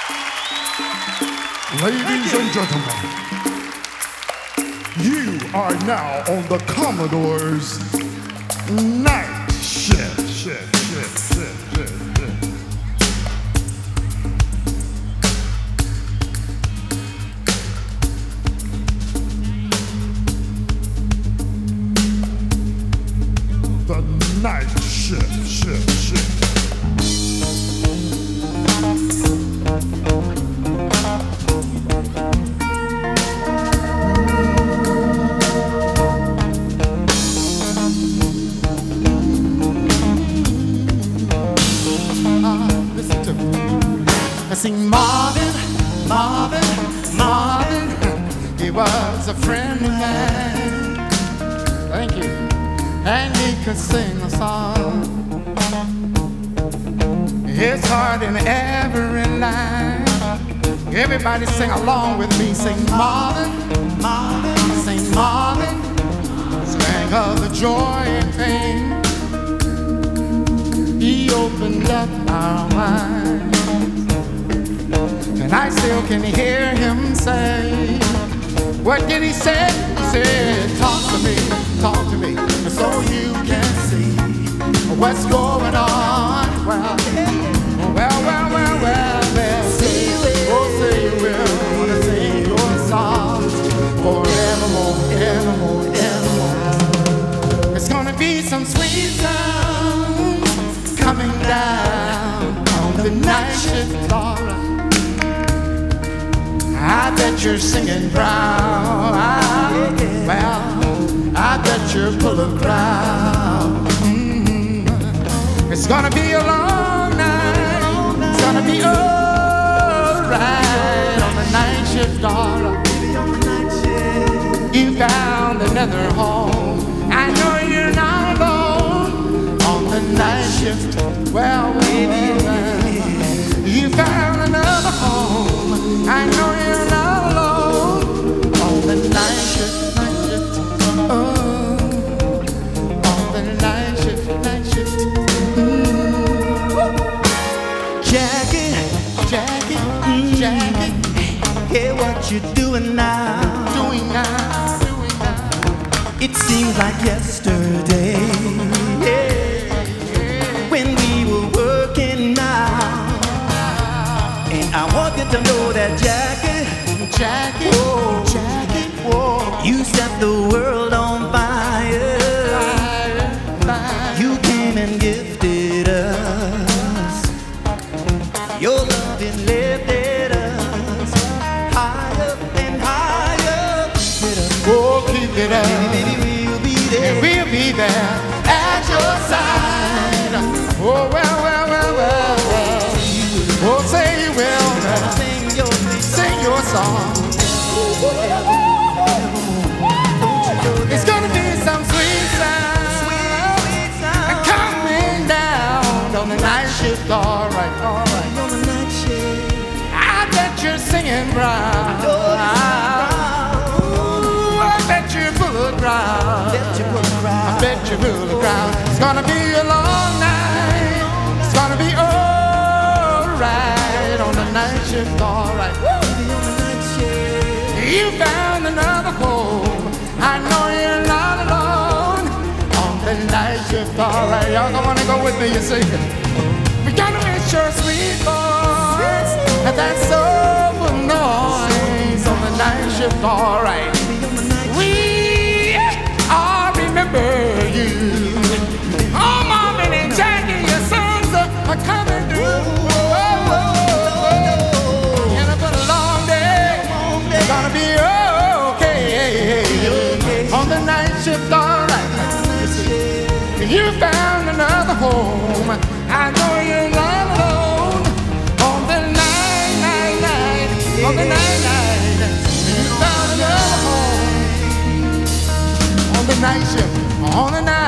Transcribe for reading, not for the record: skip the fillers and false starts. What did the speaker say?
Ladies and gentlemen, you are now on the Commodore's night shift. The night shift. I sing Marvin, he was a friend of mine. Thank you. And he could sing a song. His heart in every line. Everybody sing along with me. Sing Marvin, sing Marvin. Sing of the joy and pain. He opened up our minds. And I still can hear him say, what did he say? He said, talk to me, so you can see what's going on. Well, say you will, wanna sing your songs forevermore, evermore. It's gonna be some sweet sounds coming down on the night shift, Laura. I bet you're singing brown. Well, I bet you're full of crowd. It's gonna be a long night. It's gonna be alright on the night shift, Dora. You found another home. I know you're not alone on the night shift. Well, you found another home. I know you're not alone on the night shift. Oh, on the night shift. Jackie, hey, what you doing now? Doing now. It seems like yesterday, when we were working now. And I want you to know that Jackie, you set the world on fire. You came and gifted us. Your loving lifted us higher and higher. Oh, keep it up. Baby, we'll be there. And we'll be there at your side. Oh, well. Oh, say you will. Sing your song. It's gonna be some sweet sound coming down on the night shift. All right. I bet you're singing brown. I bet you're full of crowd. I bet you're full of crowd. It's gonna be a long night. It's gonna be alright on the night shift. All right. You found another home. I know you're not alone on the night shift. All right, y'all don't wanna go with me, you see. We gotta miss your sweet voice and that soulful noise on the night shift. All right, we all remember you. Oh, Marvin and Jackie, your sons are coming through. And it's been a long day. It's gonna be okay on the night shift. All right. You found another home. I know you're not alone on the night. On the night. You found another home on the night shift. On the night.